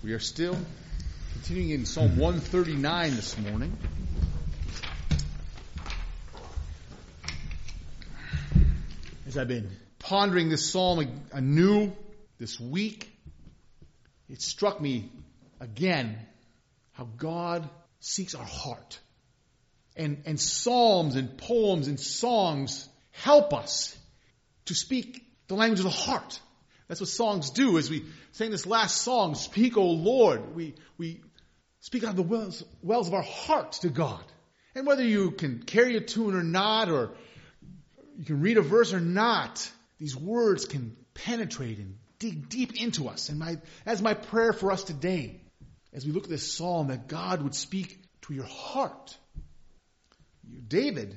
We are still continuing in Psalm 139 this morning. As I've been pondering this psalm anew this week, it struck me again how God seeks our heart. And psalms and poems and songs help us to speak the language of the heart. That's what songs do. As we sang this last song, Speak, O Lord, we speak out of the wells of our heart to God. And whether you can carry a tune or not, or you can read a verse or not, these words can penetrate and dig deep into us. And that's my prayer for us today, as we look at this psalm, that God would speak to your heart. David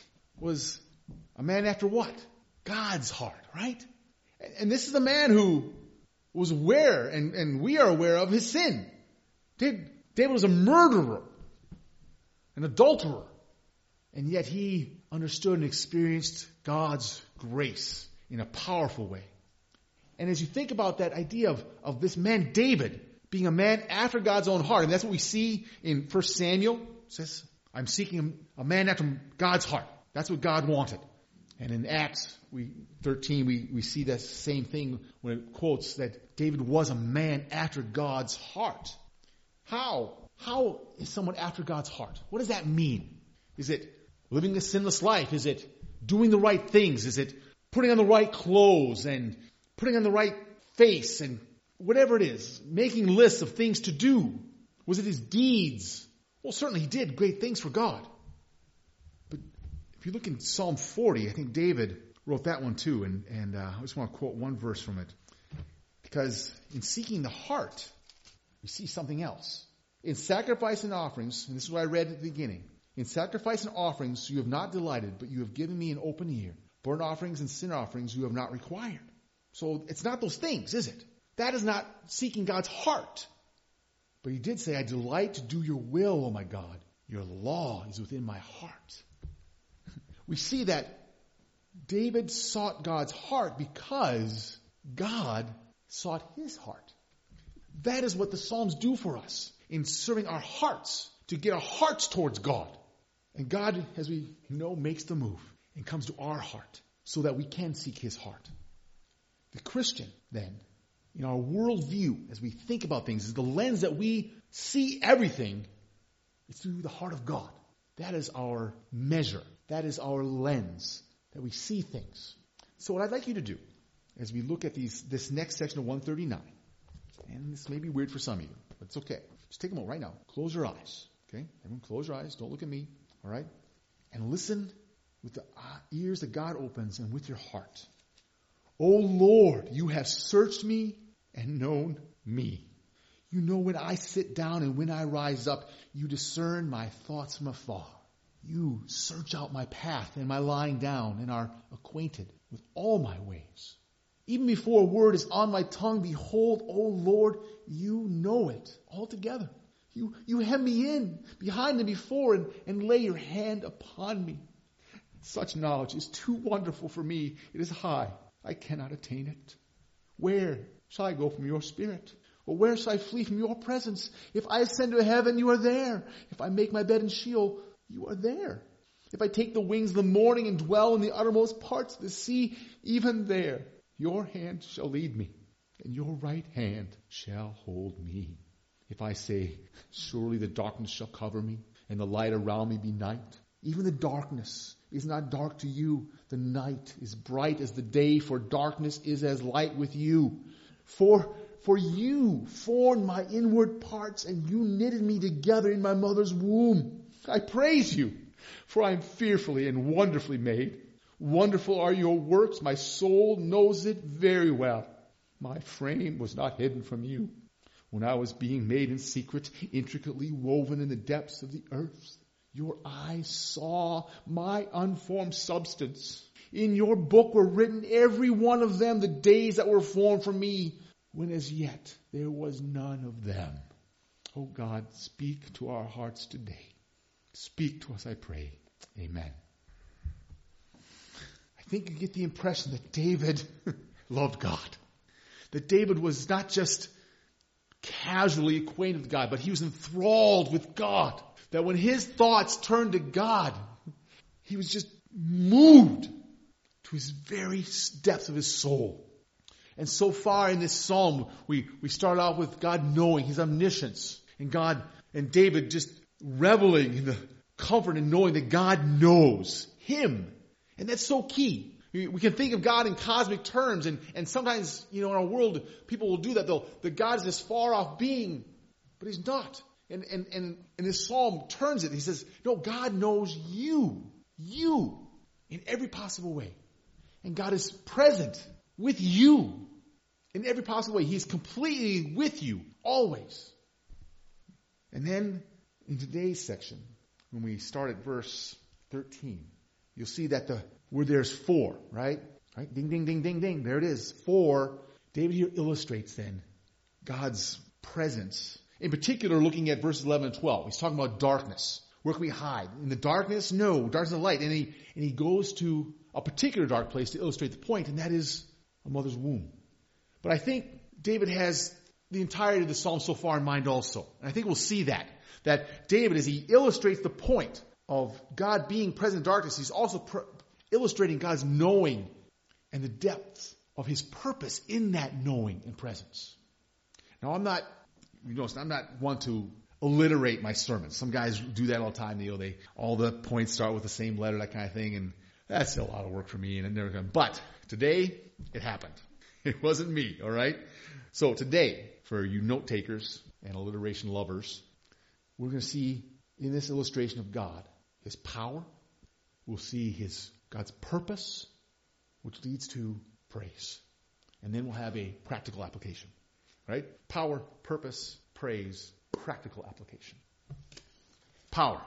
was a man after what? God's heart, right? And this is a man who was aware, and we are aware of, his sin. David was a murderer, an adulterer, and yet he understood and experienced God's grace in a powerful way. And as you think about that idea of this man David being a man after God's own heart, and that's what we see in 1 Samuel, it says, I'm seeking a man after God's heart. That's what God wanted. And in Acts 13, we see that same thing when it quotes that David was a man after God's heart. How? How is someone after God's heart? What does that mean? Is it living a sinless life? Is it doing the right things? Is it putting on the right clothes and putting on the right face and whatever it is, making lists of things to do? Was it his deeds? Well, certainly he did great things for God. But if you look in Psalm 40, I think David wrote that one too, and I just want to quote one verse from it. Because in seeking the heart, we see something else. In sacrifice and offerings, and this is what I read at the beginning, in sacrifice and offerings you have not delighted, but you have given me an open ear. Burnt offerings and sin offerings you have not required. So it's not those things, is it? That is not seeking God's heart. But he did say, I delight to do your will, O my God. Your law is within my heart. We see that David sought God's heart because God sought his heart. That is what the Psalms do for us in serving our hearts, to get our hearts towards God. And God, as we know, makes the move and comes to our heart so that we can seek his heart. The Christian, then, in our worldview, as we think about things, is the lens that we see everything. It's through the heart of God. That is our measure. That is our lens that we see things. So what I'd like you to do, as we look at this next section of 139, and this may be weird for some of you, but it's okay. Just take a moment right now. Close your eyes. Okay? Everyone close your eyes. Don't look at me. All right? And listen with the ears that God opens and with your heart. O Lord, you have searched me and known me. You know when I sit down and when I rise up. You discern my thoughts from afar. You search out my path and my lying down and are acquainted with all my ways. Even before a word is on my tongue, behold, O Lord, you know it altogether. You hem me in, behind and before, and lay your hand upon me. Such knowledge is too wonderful for me. It is high. I cannot attain it. Where shall I go from your spirit? Or where shall I flee from your presence? If I ascend to heaven, you are there. If I make my bed in Sheol, you are there. If I take the wings of the morning and dwell in the uttermost parts of the sea, even there your hand shall lead me, and your right hand shall hold me. If I say, surely the darkness shall cover me, and the light around me be night, even the darkness is not dark to you. The night is bright as the day, for darkness is as light with you. For you formed my inward parts, and you knitted me together in my mother's womb. I praise you, for I am fearfully and wonderfully made. Wonderful are your works. My soul knows it very well. My frame was not hidden from you when I was being made in secret, intricately woven in the depths of the earth. Your eyes saw my unformed substance. In your book were written, every one of them, the days that were formed for me, when as yet there was none of them. Oh God, speak to our hearts today. Speak to us, I pray. Amen. I think you get the impression that David loved God. That David was not just casually acquainted with God, but he was enthralled with God. That when his thoughts turned to God, he was just moved to his very depths of his soul. And so far in this psalm, we start out with God knowing his omniscience, and David just reveling in the comfort and knowing that God knows him. And that's so key. We can think of God in cosmic terms, and sometimes, in our world, people will do that. That God is this far off being, but he's not. And this psalm turns it. He says, no, God knows you in every possible way. And God is present with you in every possible way. He's completely with you, always. And then, in today's section, when we start at verse 13, you'll see that where there's for, right? Ding, ding, ding, ding, ding. There it is. For. David here illustrates then God's presence. In particular, looking at verses 11 and 12. He's talking about darkness. Where can we hide? In the darkness? No. Darkness of light. And he goes to a particular dark place to illustrate the point, and that is a mother's womb. But I think David has the entirety of the psalm so far in mind also. And I think we'll see that David, as he illustrates the point of God being present in darkness, he's also illustrating God's knowing and the depths of his purpose in that knowing and presence. Now, I'm not one to alliterate my sermons. Some guys do that all the time. All the points start with the same letter, that kind of thing, and that's a lot of work for me. And it never comes. But today, it happened. It wasn't me, all right? So today, for you note takers and alliteration lovers, we're going to see in this illustration of God, his power. We'll see God's purpose, which leads to praise. And then we'll have a practical application. Right? Power, purpose, praise, practical application. Power.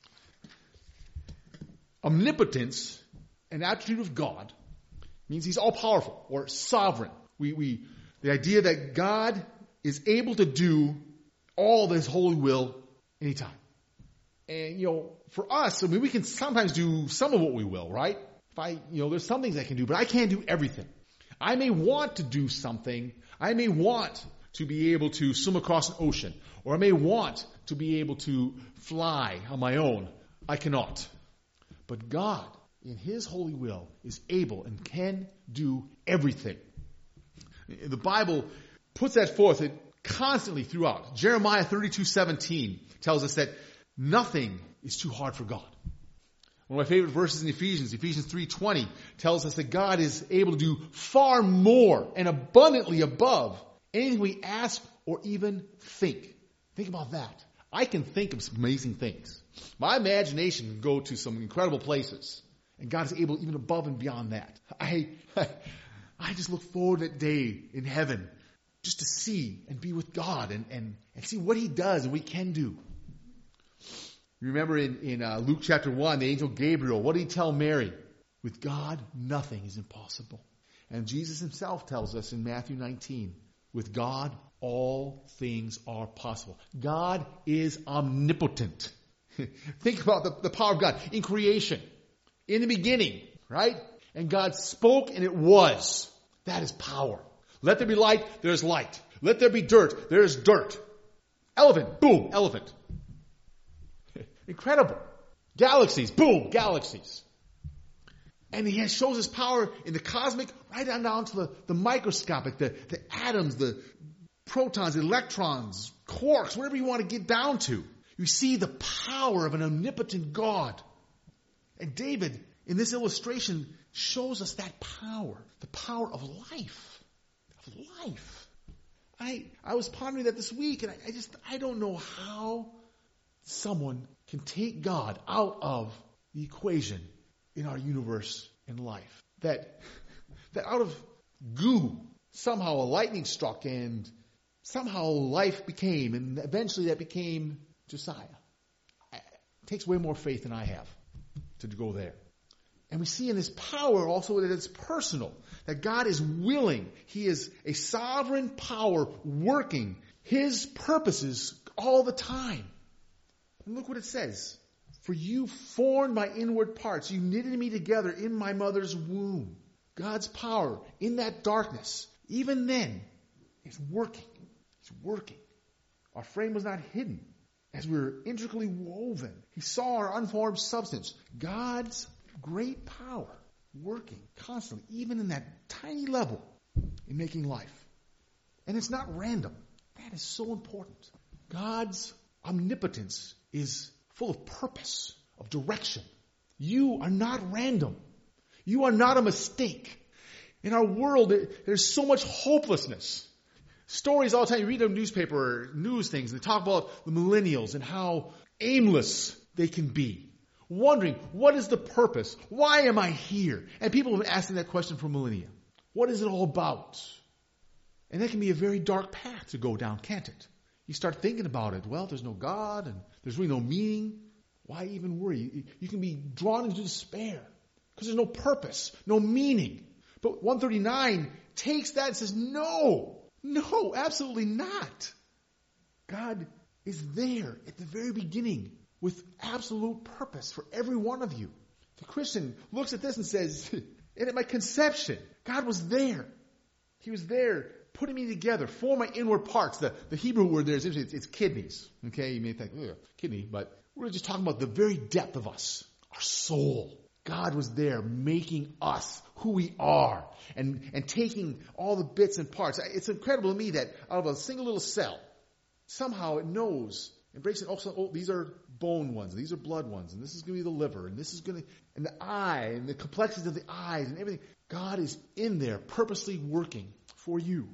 Omnipotence, an attribute of God, means he's all-powerful or sovereign. The idea that God is able to do all of his holy will anytime. And, for us, we can sometimes do some of what we will, right? There's some things I can do, but I can't do everything. I may want to do something. I may want to be able to swim across an ocean, or I may want to be able to fly on my own. I cannot. But God, in his holy will, is able and can do everything. The Bible puts that forth constantly throughout. Jeremiah 32:17 tells us that nothing is too hard for God. One of my favorite verses in Ephesians 3:20, tells us that God is able to do far more and abundantly above anything we ask or even think. Think about that. I can think of some amazing things. My imagination can go to some incredible places. And God is able even above and beyond that. I just look forward to that day in heaven just to see and be with God and see what he does and what he can do. You remember in Luke chapter 1, the angel Gabriel, what did he tell Mary? With God, nothing is impossible. And Jesus himself tells us in Matthew 19, with God, all things are possible. God is omnipotent. Think about the power of God in creation. In the beginning, right? And God spoke and it was. That is power. Let there be light, there's light. Let there be dirt, there's dirt. Elephant, boom, elephant. Incredible. Galaxies, boom, galaxies. And he shows his power in the cosmic, right down to the microscopic, the atoms, the protons, electrons, quarks, whatever you want to get down to. You see the power of an omnipotent God. And David, in this illustration, shows us that power. The power of life. Of life. I was pondering that this week, and I don't know how someone can take God out of the equation in our universe and life. That out of goo, somehow a lightning struck and somehow life became, and eventually that became Josiah. It takes way more faith than I have to go there. And we see in this power also that it's personal, that God is willing. He is a sovereign power working his purposes all the time. And look what it says. For you formed my inward parts. You knitted me together in my mother's womb. God's power in that darkness, even then, is working. It's working. Our frame was not hidden. As we were intricately woven, he saw our unformed substance. God's great power working constantly, even in that tiny level, in making life. And it's not random. That is so important. God's omnipotence is full of purpose, of direction. You are not random. You are not a mistake. In our world, there's so much hopelessness. Stories all the time. You read a newspaper or news things, and they talk about the millennials and how aimless they can be. Wondering, what is the purpose? Why am I here? And people have been asking that question for millennia. What is it all about? And that can be a very dark path to go down, can't it? You start thinking about it. Well, there's no God, and there's really no meaning. Why even worry? You can be drawn into despair because there's no purpose, no meaning. But 139 takes that and says, no, absolutely not. God is there at the very beginning with absolute purpose for every one of you. The Christian looks at this and says, and at my conception, God was there. He was there putting me together for my inward parts. The Hebrew word there is interesting. It's kidneys. Okay, you may think, kidney, but we're just talking about the very depth of us, our soul. God was there making us who we are and taking all the bits and parts. It's incredible to me that out of a single little cell, somehow it knows and breaks it. Oh, these are bone ones, these are blood ones, and this is going to be the liver, and this is going to, and the eye, and the complexities of the eyes, and everything. God is in there purposely working for you.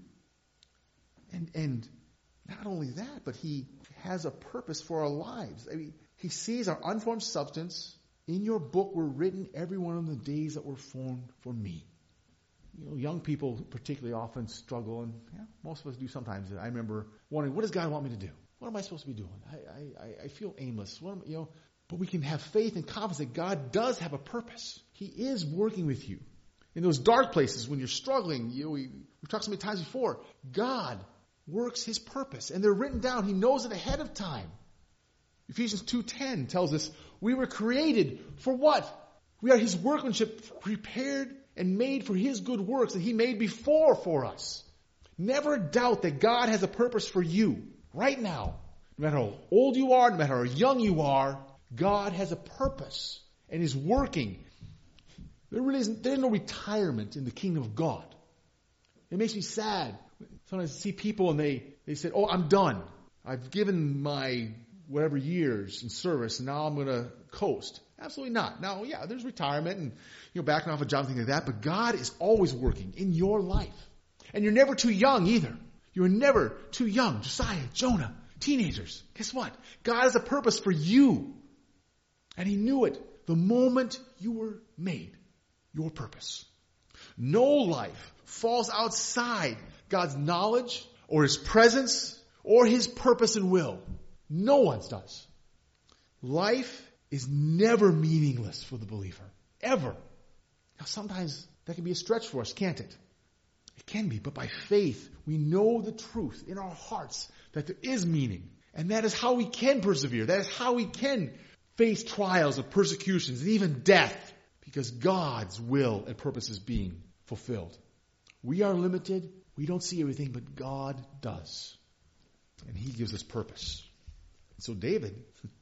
And not only that, but He has a purpose for our lives. I mean, He sees our unformed substance. In your book were written every one of the days that were formed for me. You know, young people particularly often struggle, and most of us do sometimes. I remember wondering, what does God want me to do? What am I supposed to be doing? I feel aimless. But we can have faith and confidence that God does have a purpose. He is working with you. In those dark places when you're struggling, we've talked so many times before, God works His purpose, and they're written down. He knows it ahead of time. Ephesians 2:10 tells us we were created for what? We are His workmanship, prepared and made for His good works that He made before for us. Never doubt that God has a purpose for you right now. No matter how old you are, no matter how young you are, God has a purpose and is working. There's no retirement in the kingdom of God. It makes me sad. Sometimes I see people and they say, oh, I'm done. I've given my whatever years in service, and now I'm going to coast. Absolutely not. Now, there's retirement and backing off a job, things like that, but God is always working in your life. And you're never too young either. You're never too young. Josiah, Jonah, teenagers. Guess what? God has a purpose for you. And He knew it the moment you were made. Your purpose. No life falls outside God's knowledge or His presence or His purpose and will. No one's does. Life is never meaningless for the believer. Ever. Now sometimes that can be a stretch for us, can't it? It can be, but by faith we know the truth in our hearts that there is meaning. And that is how we can persevere. That is how we can face trials and persecutions and even death. Because God's will and purpose is being fulfilled. We are limited. We don't see everything, but God does. And He gives us purpose. So David,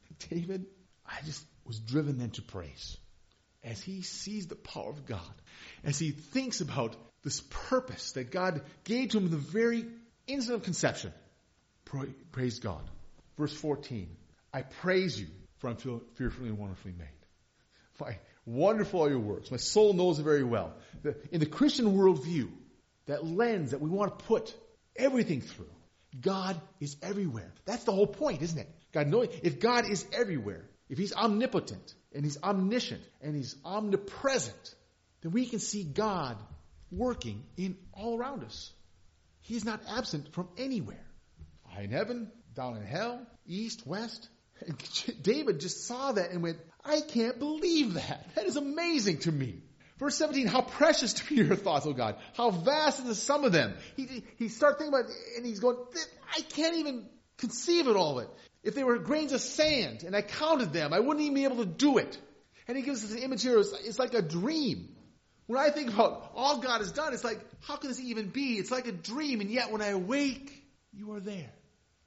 I just was driven then to praise. As he sees the power of God. As he thinks about this purpose that God gave to him in the very instant of conception. Praise God. Verse 14. I praise you, for I'm fearfully and wonderfully made. Wonderful are your works. My soul knows it very well. In the Christian worldview, that lens that we want to put everything through, God is everywhere. That's the whole point, isn't it? If God is everywhere, if He's omnipotent and He's omniscient and He's omnipresent, then we can see God working in all around us. He's not absent from anywhere. High in heaven, down in hell, east, west. And David just saw that and went, I can't believe that. That is amazing to me. Verse 17, how precious to me are your thoughts, O God. How vast is the sum of them. He starts thinking about it, and he's going, I can't even conceive of all of it. If they were grains of sand, and I counted them, I wouldn't even be able to do it. And he gives us an image here, it's like a dream. When I think about all God has done, it's like, how can this even be? It's like a dream, and yet when I awake, you are there.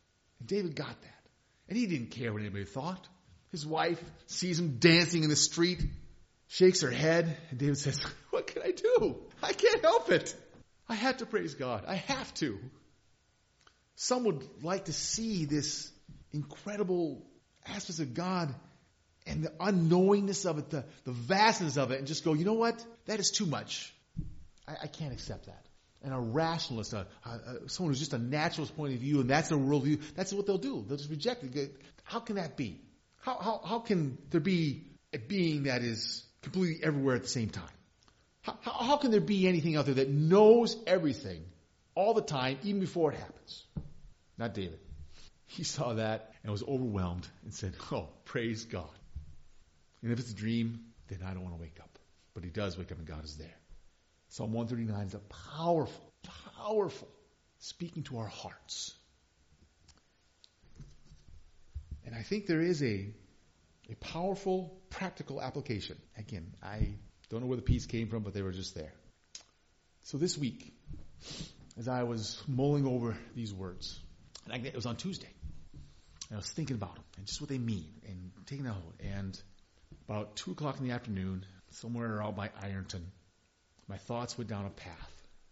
And David got that. And he didn't care what anybody thought. His wife sees him dancing in the street, shakes her head, and David says, what can I do? I can't help it. I have to praise God. I have to. Some would like to see this incredible aspects of God and the unknowingness of it, the vastness of it, and just go, you know what? That is too much. I can't accept that. And a rationalist, someone who's just a naturalist point of view, and that's their worldview, that's what they'll do. They'll just reject it. How can that be? How can there be a being that is completely everywhere at the same time? How can there be anything out there that knows everything all the time, even before it happens? Not David. He saw that and was overwhelmed and said, oh, praise God. And if it's a dream, then I don't want to wake up. But he does wake up and God is there. Psalm 139 is a powerful speaking to our hearts. And I think there is a powerful, practical application. Again, I don't know where the peace came from, but they were just there. So this week, as I was mulling over these words, and it was on Tuesday, and I was thinking about them and just what they mean and taking out. And about 2 o'clock in the afternoon, somewhere out by Ironton, my thoughts went down a path.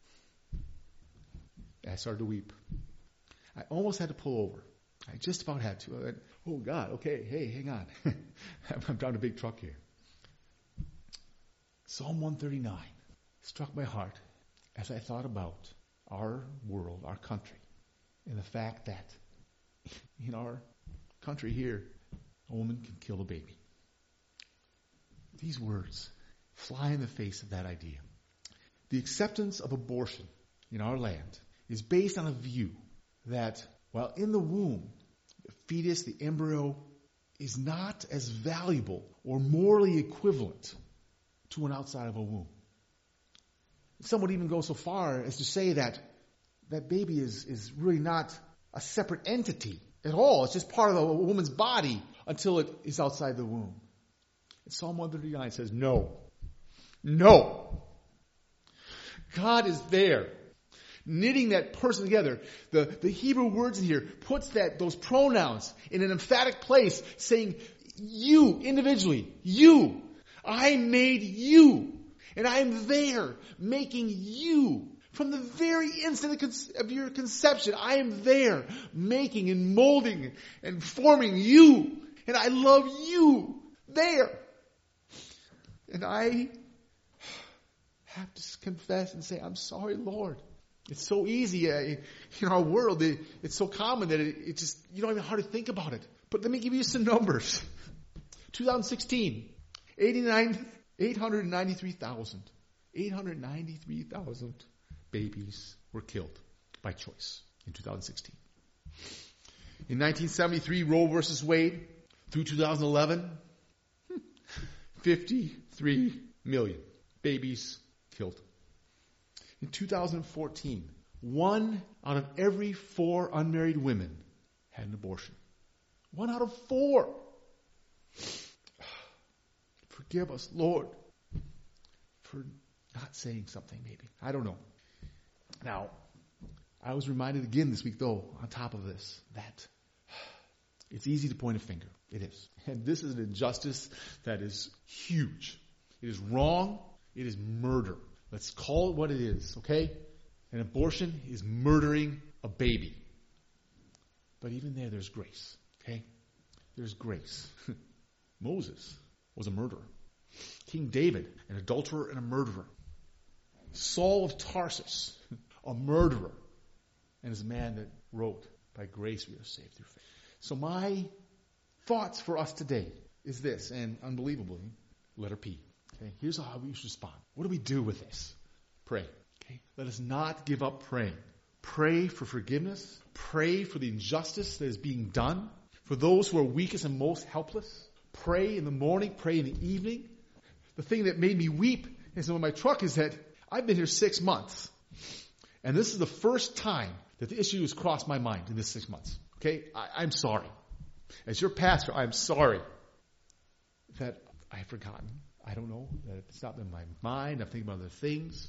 I started to weep. I almost had to pull over. I just about had to. I went, oh God, okay, hey, hang on. I'm driving a big truck here. Psalm 139 struck my heart as I thought about our world, our country, and the fact that in our country here, a woman can kill a baby. These words fly in the face of that idea. The acceptance of abortion in our land is based on a view that while in the womb, the fetus, the embryo, is not as valuable or morally equivalent to an outside of a womb. Some would even go so far as to say that that baby is really not a separate entity at all. It's just part of a woman's body until it is outside the womb. And Psalm 139 says, no. God is there, knitting that person together. The Hebrew words in here puts those pronouns in an emphatic place, saying, you, individually, you. I made you. And I am there, making you. From the very instant of your conception, I am there, making and molding and forming you. And I love you there. And I have to confess and say, I'm sorry, Lord. It's so easy in our world. It's so common that it just, you don't even hardly think about it. But let me give you some numbers. 2016, 893,000 babies were killed by choice in 2016. In 1973, Roe versus Wade, through 2011, 53 million babies killed. In 2014, 1 out of every 4 unmarried women had an abortion. 1 out of 4. Forgive us, Lord, for not saying something maybe. I don't know. Now, I was reminded again this week, though, on top of this, that it's easy to point a finger. It is. And this is an injustice that is huge. It is wrong. It is murder. Let's call it what it is, okay? An abortion is murdering a baby. But even there's grace, okay? There's grace. Moses was a murderer. King David, an adulterer and a murderer. Saul of Tarsus, a murderer, and is a man that wrote, by grace we are saved through faith. So my thoughts for us today is this, and unbelievably, letter P. Okay, here's how we should respond. What do we do with this? Pray. Okay, let us not give up praying. Pray for forgiveness. Pray for the injustice that is being done. For those who are weakest and most helpless. Pray in the morning. Pray in the evening. The thing that made me weep in some of my truck is that I've been here 6 months. And this is the first time that the issue has crossed my mind in this 6 months. Okay? I'm sorry. As your pastor, I'm sorry that I've forgotten. I don't know. That it's not in my mind. I'm thinking about other things.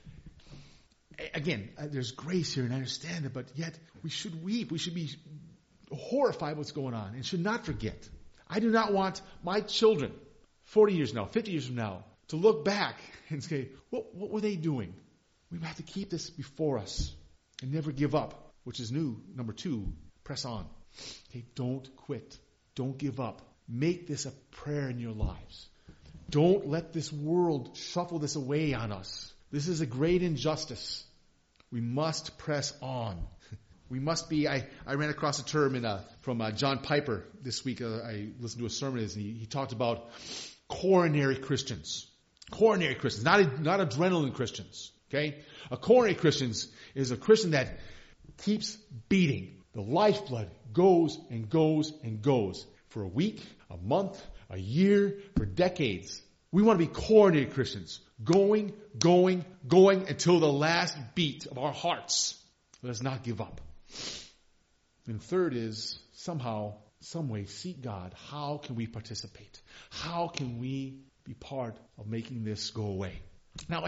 Again, there's grace here and I understand it, but yet we should weep. We should be horrified what's going on and should not forget. I do not want my children, 40 years now, 50 years from now, to look back and say, what were they doing? We have to keep this before us and never give up, which is new. Number 2, press on. Okay, don't quit. Don't give up. Make this a prayer in your lives. Don't let this world shuffle this away on us. This is a great injustice. We must press on. We must be, I ran across a term from John Piper this week. I listened to a sermon and he talked about coronary Christians. Coronary Christians, not adrenaline Christians. Okay? A coronary Christian is a Christian that keeps beating. The lifeblood goes and goes and goes for a week, a month, a year, for decades. We want to be coronary Christians, going until the last beat of our hearts. Let us not give up. And third is somehow, some way, seek God. How can we participate? How can we be part of making this go away? Now,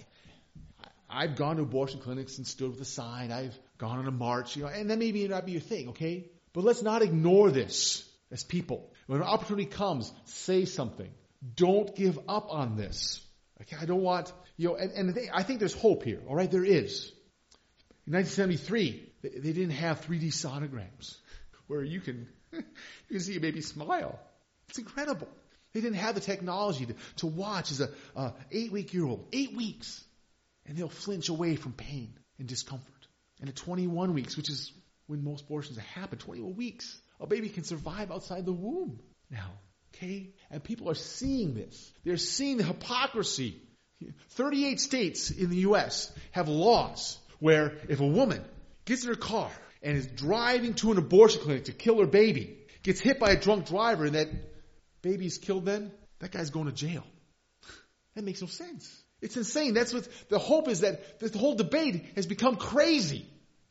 I've gone to abortion clinics and stood with a sign. I've gone on a march, and that may not be your thing, okay? But let's not ignore this as people. When an opportunity comes, say something. Don't give up on this. Okay, I don't want, I think there's hope here, all right? There is. In 1973, they didn't have 3D sonograms where you can see a baby smile. It's incredible. They didn't have the technology to watch as a 8-week-old, 8 weeks, and they'll flinch away from pain and discomfort. And at 21 weeks, which is when most abortions happen, 21 weeks, a baby can survive outside the womb now. Okay? And people are seeing this. They're seeing the hypocrisy. 38 states in the U.S. have laws where if a woman gets in her car and is driving to an abortion clinic to kill her baby, gets hit by a drunk driver and that baby's killed then, that guy's going to jail. That makes no sense. It's insane. That's what the hope is, that the whole debate has become crazy.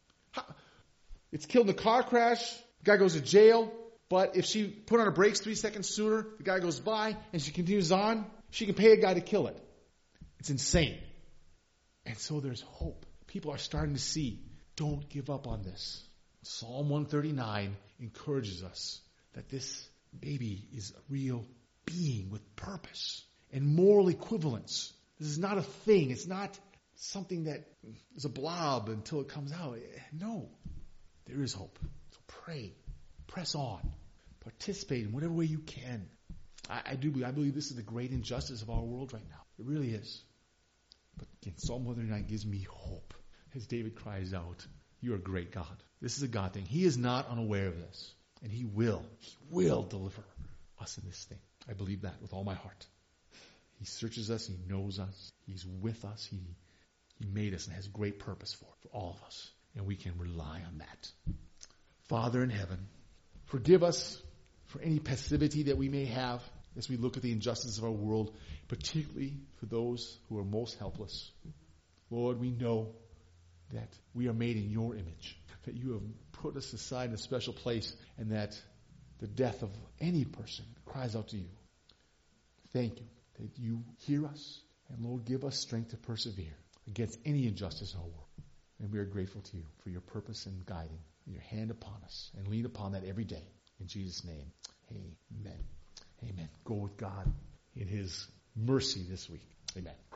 It's killed in a car crash, the guy goes to jail, but if she put on her brakes 3 seconds sooner, the guy goes by and she continues on, she can pay a guy to kill it. It's insane. And so there's hope. People are starting to see, don't give up on this. Psalm 139 encourages us that this baby is a real being with purpose and moral equivalence. This is not a thing. It's not something that is a blob until it comes out. No, there is hope. So pray, press on, participate in whatever way you can. I believe this is the great injustice of our world right now. It really is. But again, Psalm 139 gives me hope as David cries out, "You are a great God." This is a God thing. He is not unaware of this. And He will deliver us in this thing. I believe that with all my heart. He searches us. He knows us. He's with us. He made us and has great purpose for all of us. And we can rely on that. Father in heaven, forgive us for any passivity that we may have as we look at the injustice of our world, particularly for those who are most helpless. Lord, we know that we are made in your image, that you have put us aside in a special place, and that the death of any person cries out to you. Thank you that you hear us, and Lord, give us strength to persevere against any injustice in our world. And we are grateful to you for your purpose and guiding, and your hand upon us, and lean upon that every day. In Jesus' name, amen. Amen. Go with God in His mercy this week. Amen.